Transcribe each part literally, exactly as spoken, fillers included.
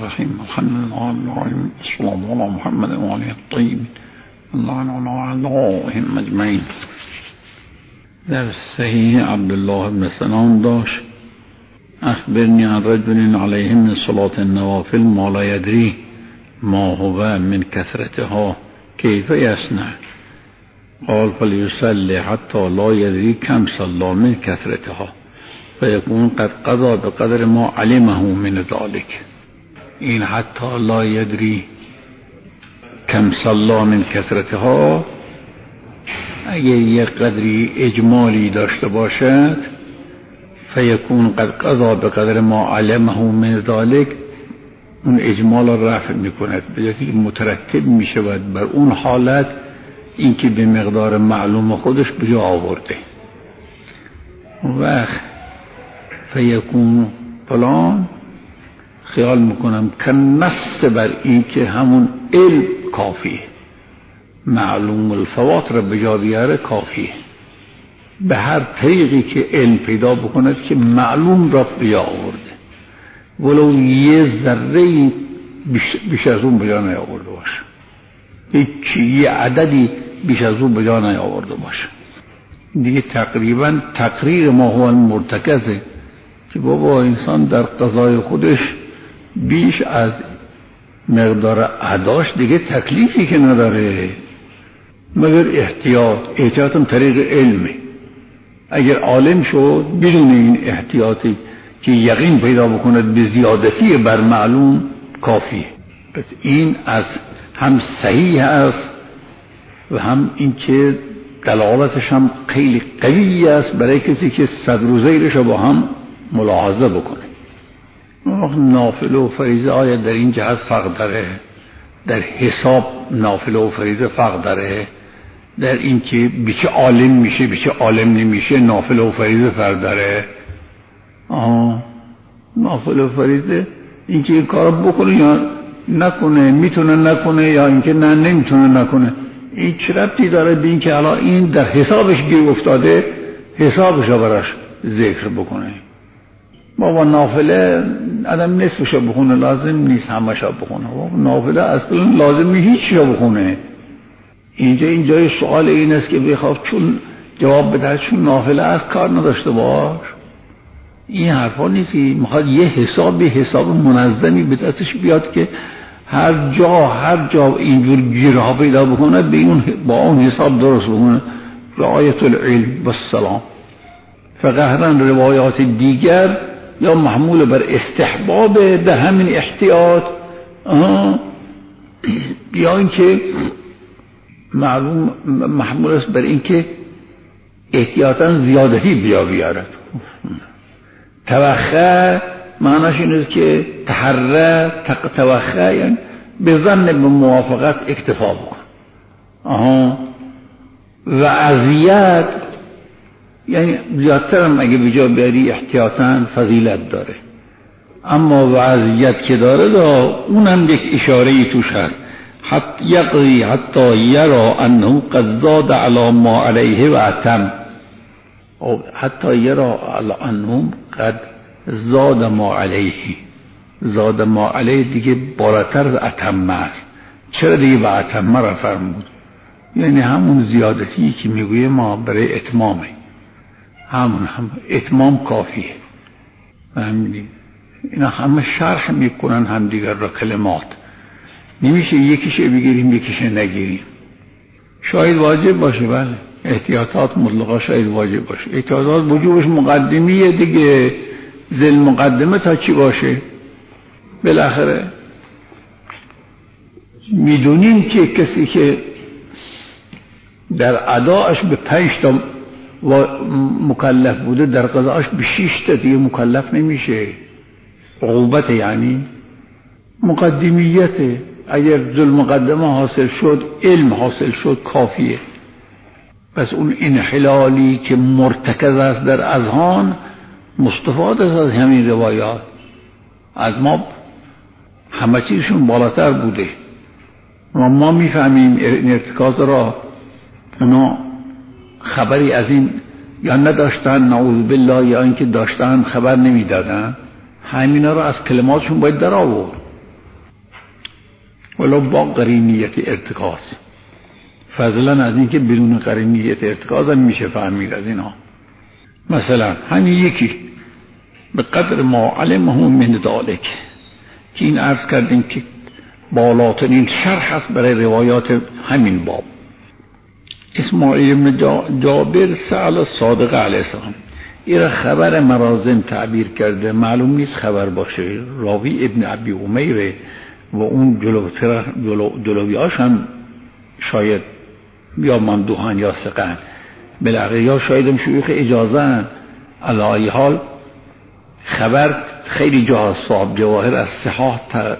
الرحیم. الحمد لله رب العالمین. الصلاة علی محمد و آله الطیبین اللهم اعلهم اجمعین. در صحیح عبدالله بن سلام داشت: اخبرنی عن رجل علیه من صلاة النوافل ما لا یدری ما هو من کثرتها کیف یصنع؟ قال فلیصلی حتی لا یدری کم صلی من کثرتها فیکون قد قضا بقدر ما علمه من ذلك. این حتی لا یدری کم صلی من کثرتها اگه یک قدری اجمالی داشته باشد، فیکون قد قضا بقدر ما علمه من ذلك، اون اجمال را رفع میکند، به جایی که مترتب میشود بر اون حالت اینکه به مقدار معلوم خودش به جا آورده. وقت فیکون فلان خیال میکنم که نص بر این که همون علم کافیه، معلوم الفوات را به جا بیاره کافیه، به هر طریقی که علم پیدا بکند که معلوم را به جا آورده، ولو یه ذره بیش, بیش از اون به جا نیاورده باشه، هیچ یه عددی بیش از اون به جا نیاورده باشه، دیگه تقریبا تقریر ما هو المرتکزه که بابا انسان در قضای خودش بیش از مقدار عداش دیگه تکلیفی که نداره مگر احتیاط. احتیاط هم طریق علمه. اگر عالم شد بدون این احتیاطی که یقین پیدا بکند به زیادتی بر معلوم کافیه. پس این از هم صحیح است و هم این که دلالتش هم خیلی قوی است برای کسی که صدر و زیرش با هم ملاحظه بکنه. نافله و فریضه آیا در این جهت فرق داره؟ در حساب نافله و فریضه فرق داره؟ در این که بیچه عالم میشه بیچه عالم نمیشه نافله و فریضه فرق داره؟ آه نافله و فریضه این که این کار بکنه یا نکنه، میتونه نکنه یا اینکه نه نمیتونه نکنه، این چه ربطی داره به این که حالا این در حسابش گیر افتاده حسابش رو براش ذکر بکنه؟ بابا نافله آدم نصفش رو بخونه لازم نیست همش رو بخونه. بابا نافله اصلا لازم نیست هیچ رو بخونه. اینجا اینجای سوال این است که بخواه چون جواب بده چون نافله از کار نداشته باش. این حرفا نیست که میخواد یه حسابی حساب منظمی به دستش بیاد که هر جا هر جا اینجور گیرها پیدا بکنه به اون با اون حساب درست بکنه. رعایت العلم والسلام. فقهرن روایات دیگر یا محمول بر استحباب به همین احتیاط یا اینکه معلوم محمول است بر اینکه احتیاطاً زیادتی بیا بیارد. توخه معناش این است که تحره توخه یعنی به ظن به موافقت اکتفا بکن. آها و اذیت یعنی زیادتر هم اگه بجا بیاری احتیاطاً فضیلت داره، اما وضعیت که داره دا اونم یک اشارهی توش هست. حتی یقضی حتی یرا انه قد زاد علی ما علیه و اتم، حتی یرا علی انه قد زاد ما علیه. زاد ما علیه دیگه بالاتر از اتم است. چرا دیگه به اتم را فرمود؟ یعنی همون زیادتی که میگویه ما برای اتمامه، همون هم اتمام کافیه. همین اینا همه شرح میکنن هم دیگر را کلمات، نمیشه یکیشه بگیریم یکیشه نگیریم. شاید واجب باشه، بله احتیاطات مطلقا شاید واجب باشه. احتیاطات وجوبش مقدمیه دیگه، ذل مقدمه تا چی باشه؟ بالاخره میدونیم که کسی که در اداش به پنج تا و مکلف بوده در قضاش به شش تا دیگه مکلف نمیشه. عقوبت یعنی مقدمیته. اگر ذل مقدمه حاصل شد علم حاصل شد کافیه. پس اون انحلالی که مرتکز است در اذهان مستفاد است از همین روایات. از ما همه چیزشون بالاتر بوده و ما میفهمیم این ارتکاز را. اونا خبری از این یا نداشتن نعوذ بالله یا اینکه داشتن خبر نمیدادن. همینا را از کلماتشون باید در آورد. ولو با قرینیت ارتکاز، فضلا از اینکه بدون قرینیت ارتکاز هم میشه فهمید از اینا. مثلا همین یکی به قدر ما علمه من ذالک که این عرض کردیم که بالاترین شرح هست برای روایات همین باب. اسماعیل بن جابر سأل صادق علیه السلام، این خبر مرازم تعبیر کرده، معلوم نیست خبر باشه، راوی ابن ابی عمیره و اون جلوتر جلو جلویاش هم شاید یا ممدوحان یا ثقن بلغه یا شاید هم شیوخ اجازه. علی حال خبر خیلی جاها صاحب جواهر از صحاح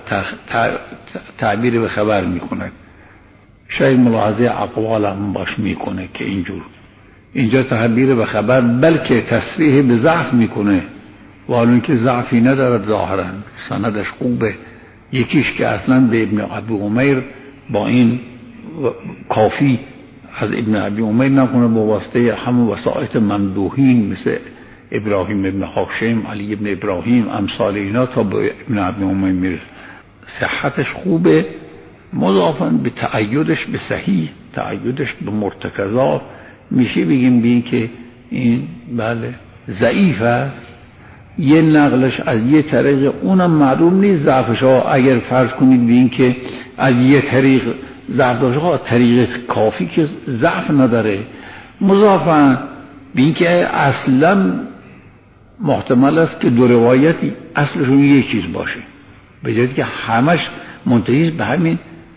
تعبیر به خبر میکنه، شاید ملاحظه اقوال هم باش میکنه که اینجور اینجا تعبیر به خبر بلکه تصریح به ضعف میکنه و حالا که ضعفی ندارد ظاهرا سندش خوبه. یکیش که اصلا به ابن ابی عمیر با این کافی از ابن ابی عمیر نکنه با واسطه همون وسائط ممدوحین مثل ابراهیم ابن هاشم، علی ابن ابراهیم، امثال اینا تا به ابن ابی عمیر صحتش خوبه، مضافاً به تأییدش به صحیح، تأییدش به مرتکزات میشه بگیم بین که این بله ضعیفه. یه نقلش از یه طریق اونم معلوم نیست ضعفش ها، اگر فرض کنید بین که از یه طریق ضعفش ها طریق کافی که ضعف نداره، مضافاً بین که اصلا محتمل است که دو روایتی اصلشون یک چیز باشه، به جایی که همش منتهی به همین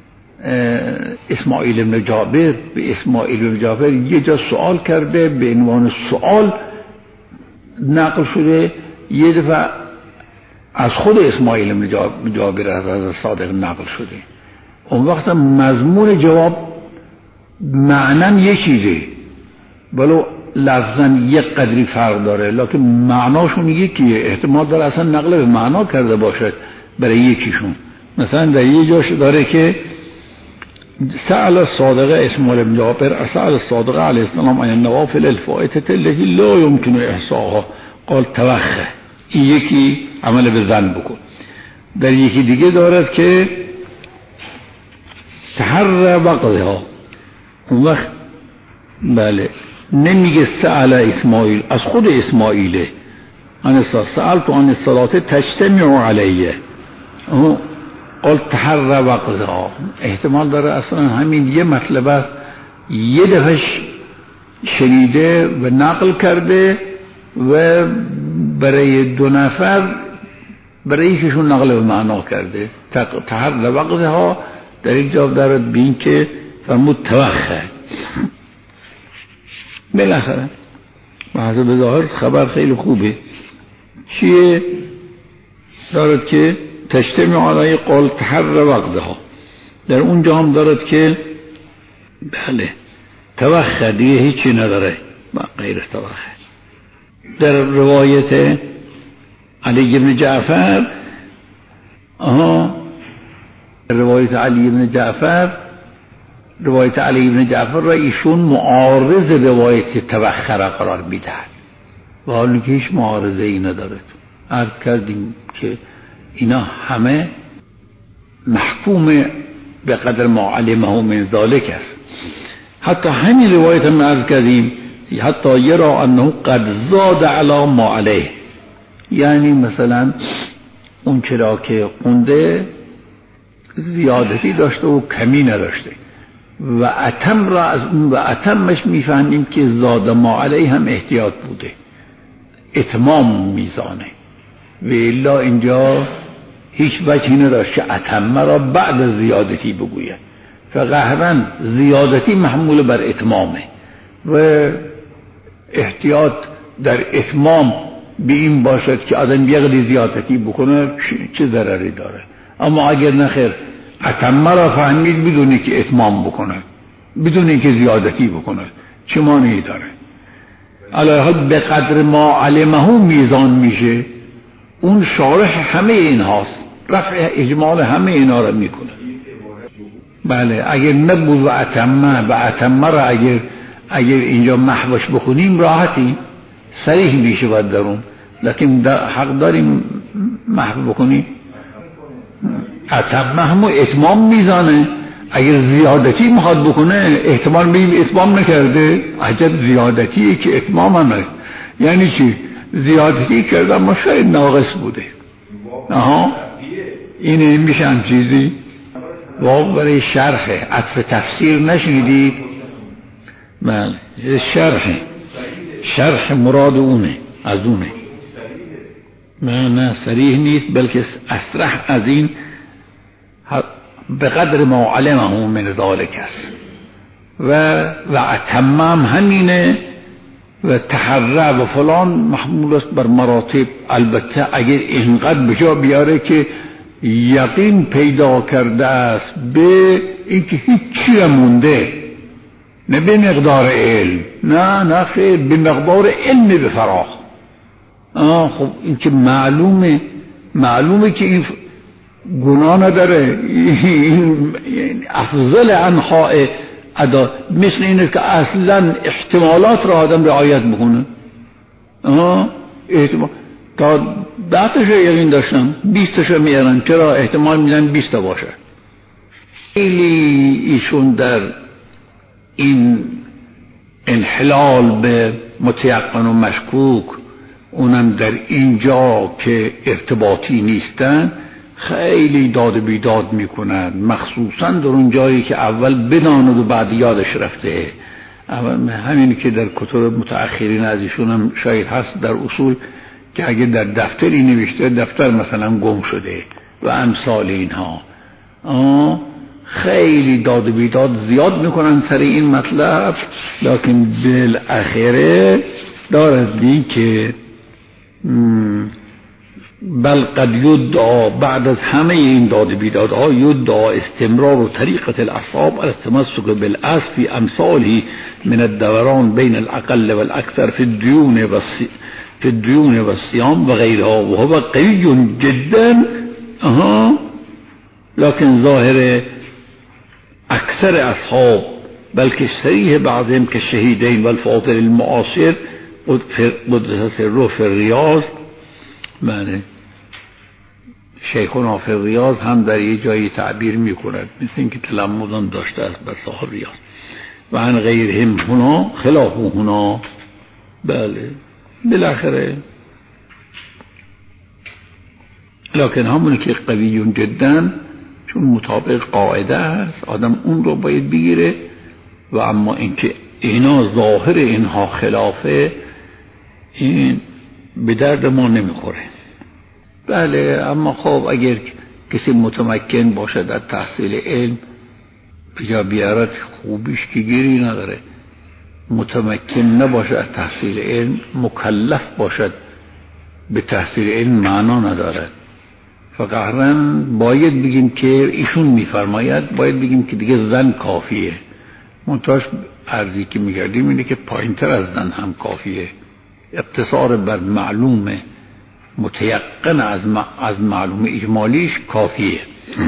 اسماعیل بن جابر. به اسماعیل بن جابر یه جا سوال کرده به عنوان سوال نقل شده، یه دفعه از خود اسماعیل بن جابر از صادق نقل شده. اون وقت مضمون جواب معنی یه چیزه ولو لفظاً یک قدری فرق داره، لکن معناشون یکیه، احتمال داره اصلا نقل به معنا کرده باشد برای یکیشون. مثلا در یه جاش داره که سأل الصادق اسماعیل بن جابر سأل الصادق علیه السلام عن النوافل الفائتة التي لا يمكن احصاها قال توخه. این یکی عمل به ظن بکن. در یکی دیگه دارد که تحر وقتها، اون وقت بله نمیگه سأل اسماعیل، از خود اسماعیله عن سأل تو عن الصلاة تجتمع علیه قال تحر وقتها، احتمال داره اصلا همین یه مطلب است، یه دفعه شنیده و نقل کرده و برای دو نفر برای یکیشون نقل به معنا کرده. تحر وقتها در این جا دارد بین که فرمود توخه. بالاخره محضر ظاهر خبر خیلی خوبه، چیه دارد که تجتمع علیه قال تحر وقتها، در اونجا هم دارد که بله توخه دیگه هیچی نداره غیر توخه. در روایت علی بن جعفر آها روایت علی بن جعفر روایت علی بن جعفر را ایشون معارض روایت توخه قرار میدهد و حالا که هیچ معارضه ای نداره. عرض کردیم که اینا همه محکوم به قدر ما علمه من ذالک است. حتی همین روایت هم عرض کردیم حتی یرا انه قد زاد علی ما علیه، یعنی مثلا اون چرا که خونده زیادتی داشته و کمی نداشته و اتم را از اون و اتمش میفهمیم که زاد ما علیه هم احتیاط بوده، اتمام میزانه و الا اینجا هیچ وجهی نداشت که اتم را بعد از زیادتی بگوید، فقهرا زیادتی محمول بر اتمامه و احتیاط در اتمام به این باشد که آدم یقدی زیادتی بکنه چه ضرری داره. اما اگر نخیر اتم را فهمید بدونی که اتمام بکنه، بدونی که زیادتی بکنه، چه مانعی داره؟ علیه حال به قدر ما علمه میزان میشه، اون شارح همه این هاست، رفع اجمال همه اینا را میکنه. بله اگر نبود و اتمه و اتمه را اگر اگر اینجا محوش بکنیم راحتی صریح میشه باید درون، لیکن در حق داریم محو بکنیم. اتم همون اتمام میزانه. اگر زیادتی میخواد بکنه احتمال میگیم اتمام نکرده، عجب زیادتیه که اتمام هم نکرده. یعنی چی؟ زیادتی کرده اما شاید ناقص بوده. آها اینه میشن چیزی واقع برای شرح عطف تفسیر نشنیدید؟ من شرح شرح مراد اونه، از اونه. نه نه صریح نیست، بلکه اصرح از این به قدر ما علمه من ذالک است و و اتمام همینه و تحرع و فلان محمول است بر مراتب. البته اگر اینقدر بجا بیاره که یقین پیدا کرده است به اینکه هیچی مونده، نه به مقدار علم، نه نه خیر به مقدار علم به فراغ. آه خب این که معلومه معلومه که این گناه نداره، این افضل انحاء ادا، مثل اینه که اصلا احتمالات را آدم رعایت بکنه. آه احتمال تا ده تاشو یقین داشتم بیست تاشو میارن، چرا احتمال میدن بیست تا باشه. خیلی ایشون در این انحلال به متیقن و مشکوک، اونم در اینجا که ارتباطی نیستن، خیلی داد بیداد میکنن، مخصوصا در اون جایی که اول بداند و بعد یادش رفته. اول همین که در کتب متأخرین از ایشون هم شاید هست در اصول که اگه در دفتری نوشته دفتر مثلا گم شده و امثال اینها، آه خیلی داد بیداد زیاد میکنن سر این مطلب، لکن بالاخره دارد دی که بل قد یدعا بعد از همه این داد بیدادها یدعا استمرار طریقة الاصحاب التمسك بالاصل في امثاله من الدوران بین الاقل والاكثر في الديون والصيام في الديون والصيام وغيرها وهو قوي جدا. اها لكن ظاهر اکثر اصحاب بلکه صریح بعضهم که شهیدین و الفاضل المعاصر قدس سره فی الریاض، بله شیخنا فی الریاض هم در یه جایی تعبیر میکند مثل اینکه تلمذ داشته است بر صاحب ریاض و عن غیرهم هنا خلاف هنا. بله بالاخره لکن همون که قوی جدا چون مطابق قاعده است آدم اون رو باید بگیره، و اما اینکه اینا ظاهر اینها خلافه، این به درد ما نمیخوره. بله اما خب اگر کسی متمکن باشد از تحصیل علم بجا بیارد خوبیش که گیری نداره، متمکن نباشد از تحصیل علم مکلف باشد به تحصیل علم معنا ندارد. فقط باید بگیم که ایشون میفرماید باید بگیم که دیگه زن کافیه. منتهاش عرضی که میگردیم اینه که پایینتر از زن هم کافیه، اقتصار بر معلوم متیقن از از معلوم اجمالیش کافیه.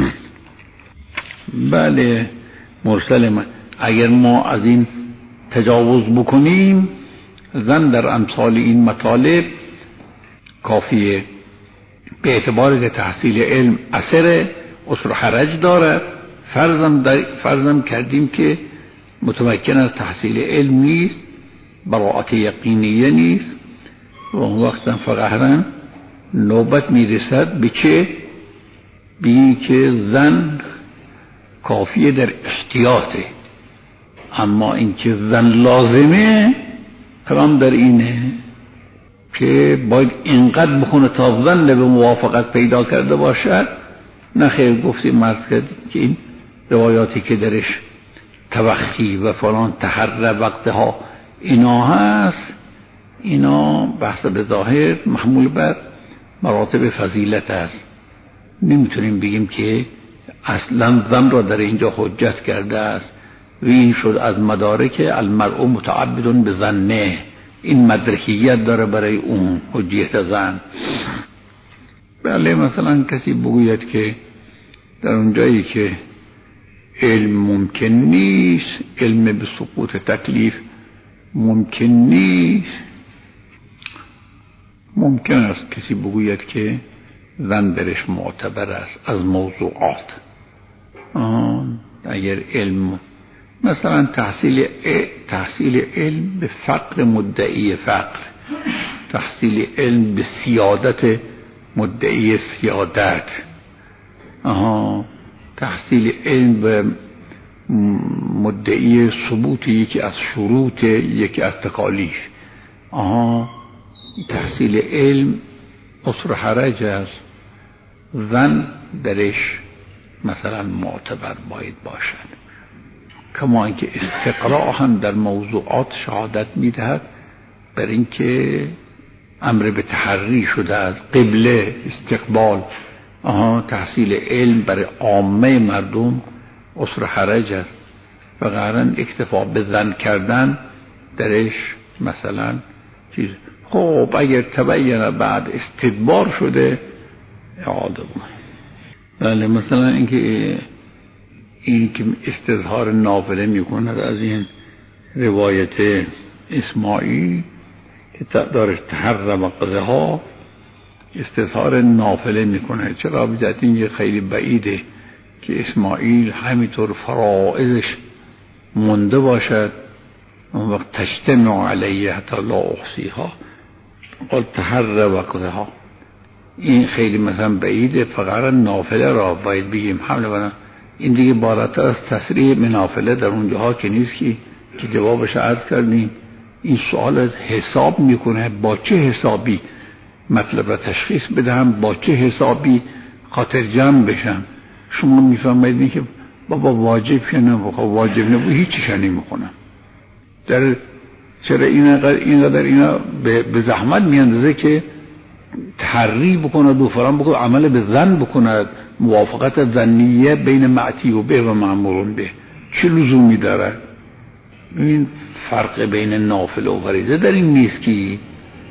بله مرسل من اگر ما از این تجاوز بکنیم زن در امثال این مطالب کافیه، به اعتبار که تحصیل علم اثر اصل حرج دارد. فرضم, فرضم کردیم که متمکن از تحصیل علم نیست، براعت یقینیه نیست، و اون وقت فقط نوبت میرسد به چه؟ بی که زن کافیه در احتیاطه، اما اینکه زن لازمه کلام در اینه که باید اینقدر بخونه تا زن به موافقت پیدا کرده باشد. نخیر گفتیم مرد کرد که این روایاتی که درش توخی و فلان تحر وقتها اینا هست، اینا بحث به ظاهر محمول بر مراتب فضیلت است. نمیتونیم بگیم که اصلا زن را در اینجا حجت کرده است و این شد از مدارک المرء متعبد به ظنه، این مدرکیت داره برای اون حجیت زن. بله مثلا کسی بگوید که در اونجایی که علم ممکن نیست، علم به سقوط تکلیف ممکن نیست، ممکن است کسی بگوید که زن درش معتبر است از موضوعات. آن اگر علم مثلا تحصیل تحصیل علم به فقر مدعی فقر، تحصیل علم به سیادت مدعی سیادت، آها تحصیل علم به مدعی ثبوت یکی از شروط یکی از تکالیف، آها تحصیل علم عسر حرج است. زن درش مثلا معتبر باید باشد. کما اینکه استقراء هم در موضوعات شهادت میدهد بر اینکه امر به تحری شده از قبله استقبال. آها تحصیل علم برای عامه مردم عسر حرج است و قرارن اکتفا به زن کردن درش مثلا چیز. خب اگر تبین بعد استدبار شده اعاده بود. بله مثلا اینکه این که استظهار نافله میکند از این روایت اسماعیل که داره تحرم قضاها استظهار نافله میکنه. چرا بجد این خیلی بعیده که اسماعیل همینطور فرائضش مونده باشد اون وقت تجتمع علیه حتی لا احصیها قل تحرم قضاها. این خیلی مثلا بعیده، فقط نافله را باید بگیم حمله برن. این دیگه بالاتر از تصریح به نافله در اونجاها که نیست که که جوابش عرض کردیم. این سوال از حساب میکنه با چه حسابی مطلب را تشخیص بدهم، با چه حسابی خاطر جمع بشم. شما میفهمید که بابا واجب کنه بخوا واجب نبود هیچیش نمیخونم. در چرا اینقدر اینقدر اینا به زحمت میاندازه که تحری بکند و فرام بکند عمل به ظن بکند، موافقت ظنیه بین معتی و به و مأمور به چه لزومی داره؟ این فرق بین نافل و فریضه در این نیست که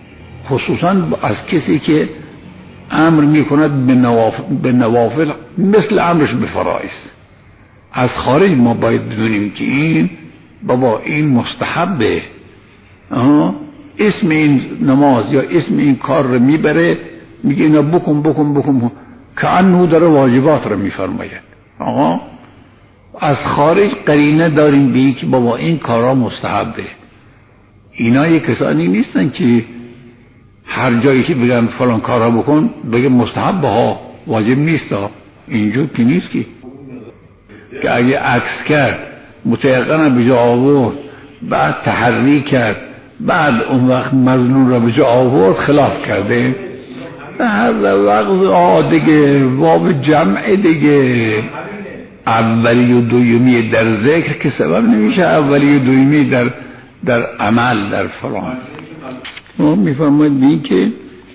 خصوصا از کسی که امر میکند به نوافل, به نوافل مثل امرش به فرائض. از خارج ما باید بدونیم که این بابا این مستحبه، اسم این نماز یا اسم این کار رو میبره میگه اینا بکن بکن بکن که انو داره واجبات رو میفرماید. آقا از خارج قرینه داریم به که بابا این کارا مستحبه. اینا یک کسانی نیستن که هر جایی که بگن فلان کارا بکن بگه مستحبه ها واجب نیست ها. اینجور که نیست که که اگه عکس کرد متیقن به جا آورد بعد تحری کرد بعد اون وقت مظنون را به جا آورد خلاف کرده. هر وقت آه دیگه باب جمع دیگه اولی و دویمی در ذکر که سبب نمیشه اولی و دویمی در در عمل در فلان. ما میفهمید بیم که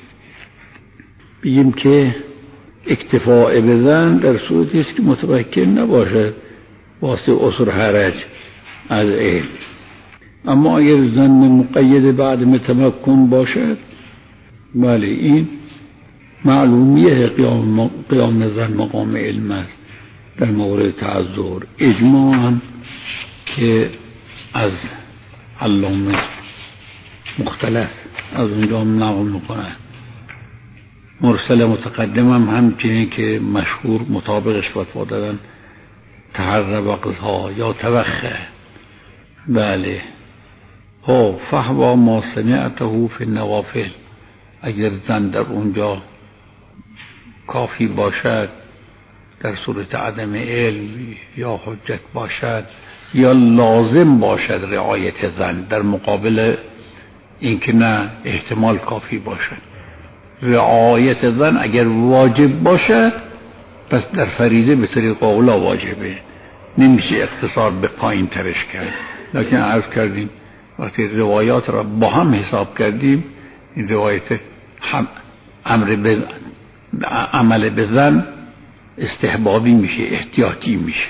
بگیم که اکتفاء بزن در صورتی است که متمکن نباشد واسه عسر حرج از علم. اما اگر زن مقید بعد متمکن باشد بله این معلومیه قیام, قیام زن مقام علم است. در مورد تعذر اجماعاً که از علامه مختلف از اونجا نقل میکنه. مرسل متقدم هم همچنین که مشهور مطابقش فتوا دادن تحرر وقتها یا توخه. بله او فحوا ما سمعته فی النوافل. اگر زن در اونجا کافی باشد در صورت عدم علم یا حجت باشد یا لازم باشد رعایت زن در مقابل اینکه نه احتمال کافی باشد. رعایت زن اگر واجب باشد پس در فریضه به طریق اولا واجبه، نمیشه اختصار به پایین ترش کرد. لکن عرض کردیم وقتی روایات را با هم حساب کردیم این روایت هم امر به عمل به زن استحبابی میشه، احتیاطی میشه.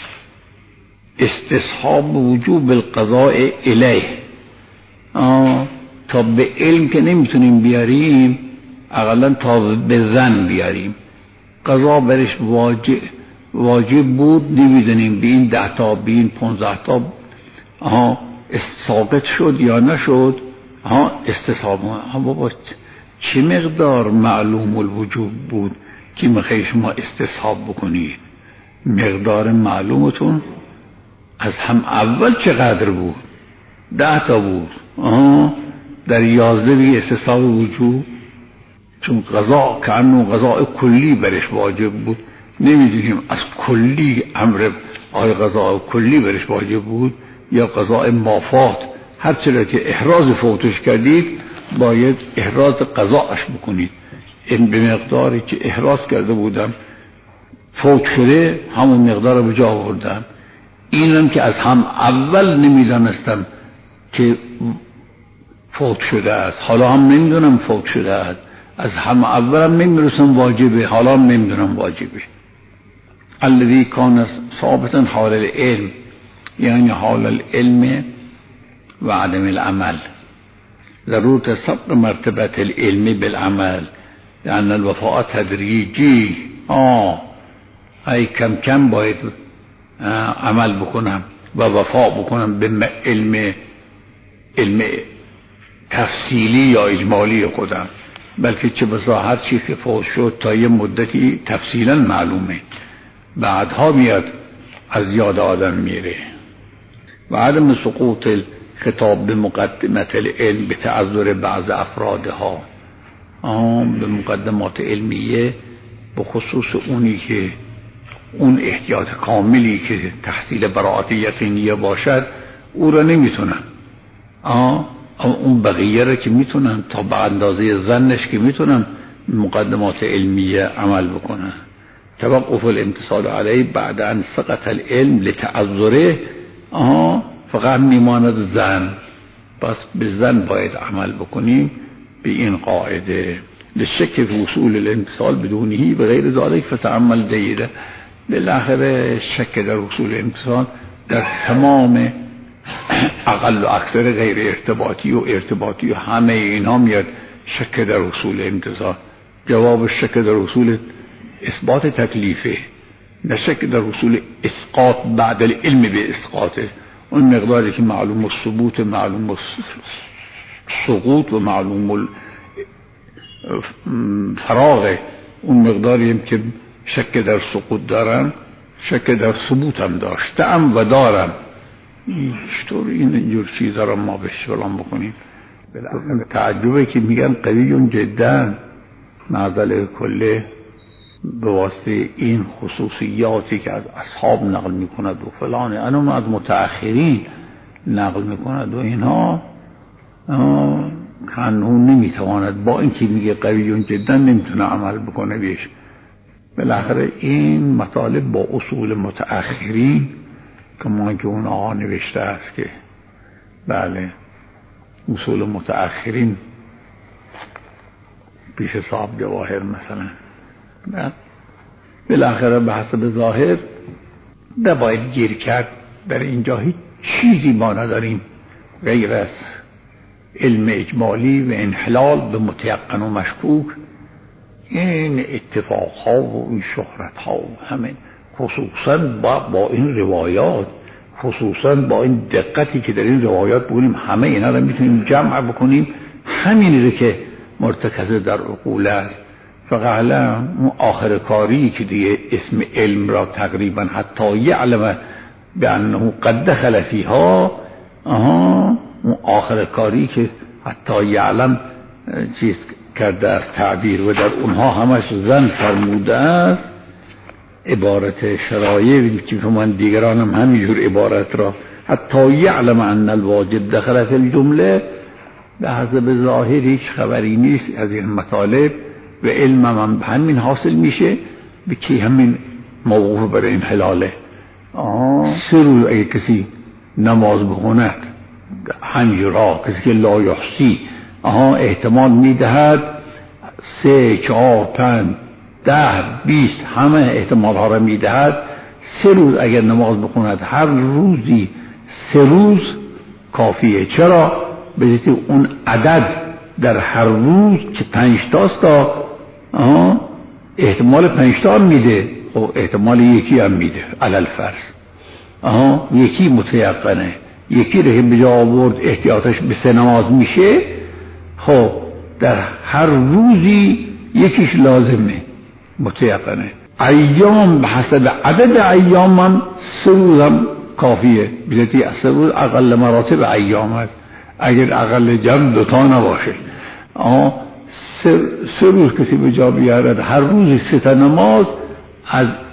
استصحاب وجوب القضاء الیه تا به علم که نمیتونیم بیاریم اقلا تا به زن بیاریم. قضا برش واجب واجب بود نمیدونیم به این ده تا به این پونزده تا آها ساقط شد یا نشد. ها استصحاب ها بابا چه مقدار معلوم الوجوب بود که میخوای شما استصحاب بکنید مقدار معلومتون از هم اول چقدر بود؟ ده تا بود. آها در یازده بی استصحاب وجود، چون قضا که انو قضاء کلی برش واجب بود، نمیدونیم از کلی امر آیا قضاء کلی برش واجب بود یا قضاء مافات. هر چرا که احراز فوتش کردید باید احراز قضاءش بکنید. این به مقداری که احراز کرده بودم فوت شده همون مقدار به جا آوردم. اینم که از هم اول نمیدانستم که فوت شده است، حالا هم نمیدونم فوت شده است. از هم اول هم نمیدونم واجبه، حالا هم نمیدونم واجبه. الذي كان ثابتا حال العلم، یعنی حال العلم و عدم العمل. ضرورت سبق مرتبه العلم بالعمل، یعنی الوفاء تدریجی. آه ای کم کم باید عمل بکنم و وفا بکنم به علم علم تفصیلی یا اجمالی خودم، بلکه چه بسا هر چی که فوت شد تا یه مدتی تفصیلا معلومه، بعدها میاد از یاد آدم میره. و عدم سقوط خطاب به مقدمت العلم به تعذر بعض افرادها، به مقدمات علمیه به خصوص اونی که اون احتیاط کاملی که تحصیل براءت یقینیه باشد او را نمیتونن. آه اون بقیه را که میتونن تا به اندازه ظنش که میتونن مقدمات علمیه عمل بکنن. توقف الامتصال علیه بعد ان سقط العلم لتعذره آه فقط میماند ظن، پس به ظن باید عمل بکنیم. به این قاعده لشک فی وصول الامتصال بدونهی و غیر ذالک فتعمل دیده. بالاخره شک در وصول امتصال در تمام اقل و اکثر غیر ارتباطی و ارتباطی و همه اینا میاد شک در وصول امتصال. جواب شک در وصول اثبات تکلیفه، نه شک در وصول اسقاط بعد العلم به اسقاطه. اون مقداری که معلوم الثبوت، معلوم السقوط و معلوم الفراغ، اون مقداری هم که شک در سقوط دارم شک در ثبوت هم داشتم و دارم. چطور این اینجور چیزا را ما بهش فلان بکنیم؟ تعجبه که میگن قوی جدا معضل کله به واسطه این خصوصیاتی که از اصحاب نقل میکند و فلانه، انو از متأخرین نقل میکند و اینها کانون نمیتواند، با اینکه میگه قوی جدا نمیتونه عمل بکنه بیش. بالاخره این مطالب با اصول متأخرین کما که اون آقا نوشته است که بله اصول متأخرین پیش صاحب جواهر مثلا، بالاخره به حسب ظاهر نباید گیر کرد. در اینجا هیچ چیزی ما نداریم غیر از علم اجمالی و انحلال به متیقن و مشکوک. این اتفاق ها و این شهرت ها و همین خصوصا با, با این روایات، خصوصا با این دقتی که در این روایات بودیم همه اینا رو میتونیم جمع بکنیم. همین رو که مرتکز در عقول است. فقط اون آخر کاری که دیگه اسم علم را تقریبا حتی یعلم به انه قد دخل فیها، آها اون آخر کاری که حتی یعلم چیز کرده از تعبیر و در اونها همش زن فرموده است، عبارت شرایع که من دیگرانم همینجور عبارت را حتی یعلم ان الواجب دخل فی الجمله، به حسب ظاهر هیچ خبری نیست از این مطالب و علم من همین حاصل میشه به که همین موقوف بر این حلاله. سه روز اگه کسی نماز بخوند همینجورا، کسی که لا یحصی آها احتمال میدهد سه چهار پنج ده بیست همه احتمال ها را میدهد. سه روز اگر نماز بخوند هر روزی سه روز کافیه. چرا؟ به جهت اون عدد در هر روز که پنج تاست تا احتمال پنج تا میده و احتمال یکی هم میده علل فرض. آها یکی متیقنه، یکی رو به جا آورد احتیاطش به سه نماز میشه. خب در هر روزی یکیش لازمه. متیقنه. ایام به حسب عدد ایام هم سه روز هم کافیه. بیلتی سه روز اقل مراتب ایام هست، اگر اقل جمع دوتا نباشه. آه سه, سه روز کسی به جا بیارد، هر روز سه تا نماز، از